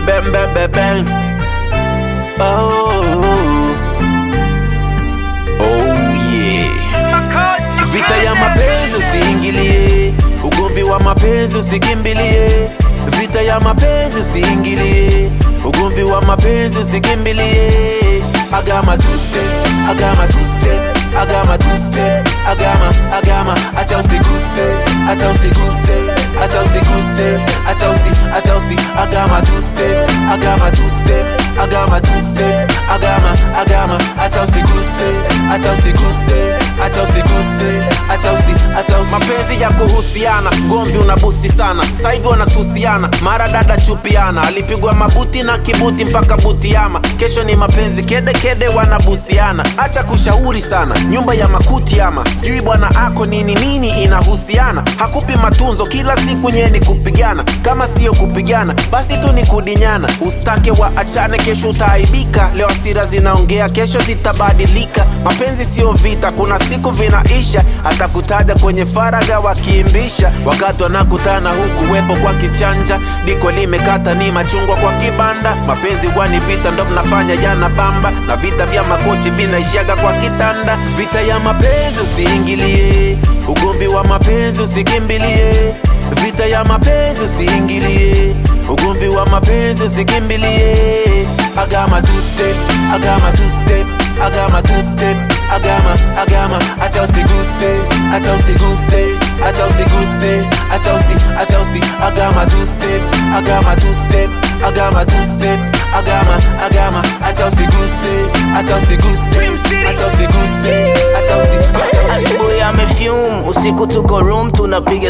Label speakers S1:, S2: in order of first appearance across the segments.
S1: bang bang bang bang. Oh yeah. Vita ya mapenzi usiingilie, ugomvi wa mapenzi usikimbilie. Vita ya mapenzi usiingilie, ugomvi wa mapenzi usikimbilie. I got my two-step, I got my two-step, I got my two-step, I got my acha usiguse, acha usiguse, acha usiguse, acha usi, I got my two-step, I got my two-step, I got my two-step, I got my acha usiguse, acha usiguse, acha usiguse, acha usi. Mapenzi ya kuhusiana, gomvi unabusti sana. Sasa hivi wanatusiana, mara dada chupiana. Alipigwa mabuti na kibuti mpaka butiama. Kesho ni mapenzi kede kede wanabusiana. Acha kushauri sana, nyumba ya makuti ama sijui bwana ako nini inahusiana. Hakupi matunzo kila siku nyeni kupigana. Kama sio kupigana, basi tu ni kudinyana. Ustake wa achane kesho utaibika. Leo hasira zinaongea kesho zitabadilika. Mapenzi sio vita, kuna siku vinaisha. Atakutaja kwenye faraga wakiimbisha. Wakati wanakutana huku wepo kwa kichanja. Diko limekata ni machungwa kwa kibanda. Mapenzi wani vita ndo mnafanya jana bamba. Na vita vya makochi vinaishaga kwa kitanda. Vita ya mapenzi usiingilie, ugomvi wa mapenzi usikimbilie. Vita ya mapenzi usiingilie, ugomvi wa mapenzi usikimbilie. I got my two-step, I got my two-step, I got my two-step, I got my acha usiguse, acha usiguse, acha usiguse, acha usi, I got my two-step, I got my two-step, I got my two-step, I got my acha usiguse, acha usiguse, acha usiguse, acha usi.
S2: Asubuhi amefume, usiku tuko room tunapiga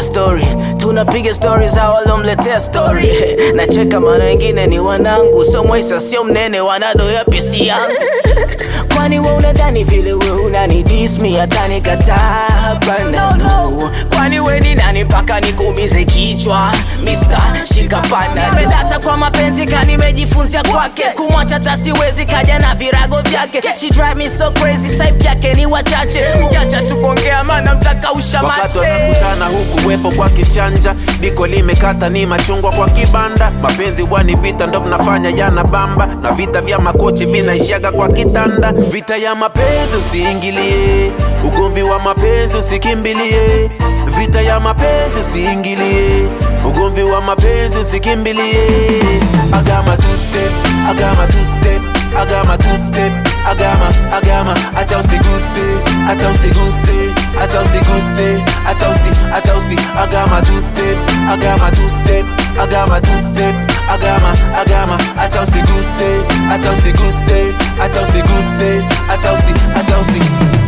S2: story za walomletea story. Nacheka maana wengine ni wanangu, so mwaisa sio mnene wanadoya pisi yangu. Kwani wewe unadhani vile wewe unanidis me hata nikataa bana? No. Kwani wewe ni nani mpaka nikuumize kichwa? Mr. Shikapana. Nimedata kwa mapenzi nimejifunzia kwake. Kumwacha tasiwezi kaja na virago vyake. She drive me so crazy, type yake ni wachache. Ukiacha tukuongea maana mtaka ushamate.
S1: Wakati wanakutana huku wepo kwa kichanja. Diko limekata ni machungwa kwa kibanda. Mapenzi wani vita ndo mnafanya jana bamba. Na vita vya makochi vinaishaga kwa kitanda. Vita ya mapenzi usiingilie, ugomvi wa mapenzi usikimbilie. Vita ya mapenzi usiingilie, ugomvi wa mapenzi usikimbilie. I got my two-step, I got my two-step, I got my two-step, I got my acha usiguse, acha usiguse, acha usiguse, acha usi, I got my two-step, I got my two-step, I got my two-step, I got my acha usiguse, acha usiguse, acha usiguse, acha usi.